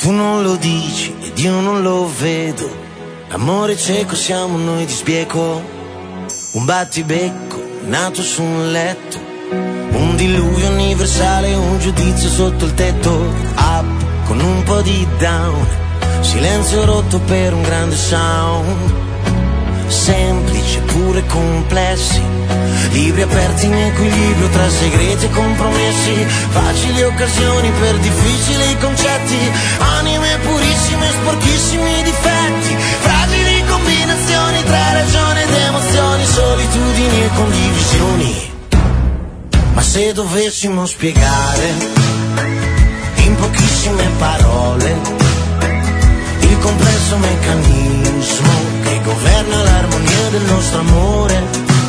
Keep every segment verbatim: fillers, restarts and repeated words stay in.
tu non lo dici ed io non lo vedo. Amore cieco siamo noi di sbieco, un battibecco nato su un letto, un diluvio universale, un giudizio sotto il tetto. Up con un po' di down, silenzio rotto per un grande sound. Semplici pure complessi, libri aperti in equilibrio tra segreti e compromessi, facili occasioni per difficili concetti, anime purissime, sporchissimi difetti, fragili combinazioni tra ragione ed emozioni, solitudini e condivisioni. Ma se dovessimo spiegare in pochissime parole il complesso meccanismo che governa l'armonia del nostro amore,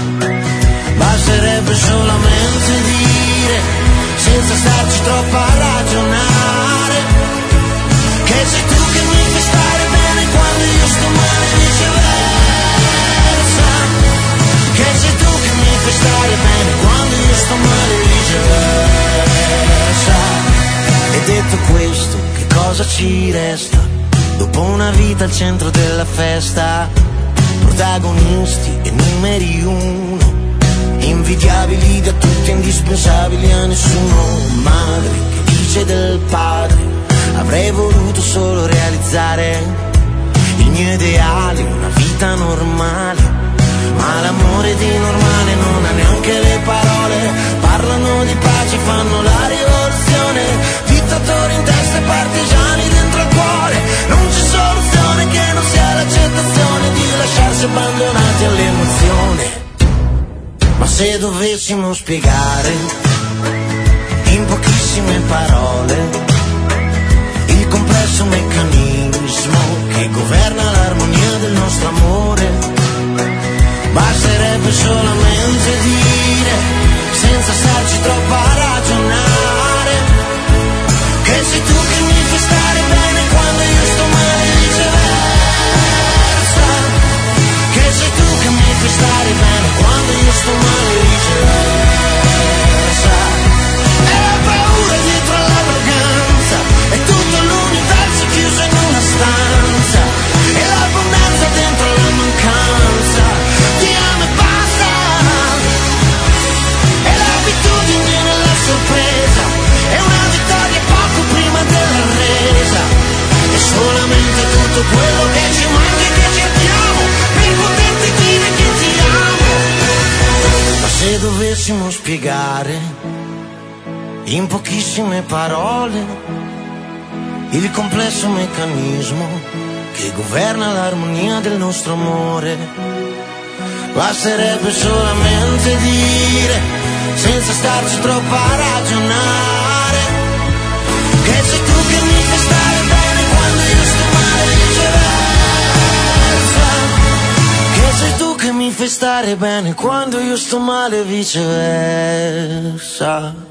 basterebbe solamente dire, senza starci troppo a ragionare, che sei tu che mi fai stare bene quando io sto male e viceversa, che sei tu che mi fai stare bene quando io sto male e viceversa. E detto questo, che cosa ci resta? Dopo una vita al centro della festa, protagonisti e numeri uno, invidiabili da tutti, indispensabili a nessuno. Madre che dice del padre, avrei voluto solo realizzare il mio ideale, una vita normale, ma l'amore di normale non ha neanche le parole. Parlano di pace, fanno la rivoluzione, dittatori in testa e partigiani dentro il cuore. Non c'è soluzione che non sia l'accettazione di lasciarsi abbandonati all'emozione. Ma se dovessimo spiegare in pochissime parole il complesso meccanismo che governa l'armonia del nostro amore, basterebbe solamente dire, senza starci troppo a ragionare, che sei tu che mi fai stare bene quando io sto male e viceversa, che sei tu che mi fai stare bene quando io sto male e viceversa. E la paura dietro all'arroganza, è tutto l'universo chiuso in una stanza, e l'abbondanza dentro la mancanza, ti amo e basta, e l'abitudine nella sorpresa, è una vittoria poco prima della resa, è solamente tutto quello che ci manca e che cerchiamo per poterti dire che ti amo. Ma se dovessimo spiegare in pochissime parole il complesso meccanismo che governa l'armonia del nostro amore, basterebbe solamente dire, senza starci troppo a ragionare, che sei tu che mi fai stare bene quando io sto male e viceversa, che sei tu che mi fai stare bene quando io sto male e viceversa.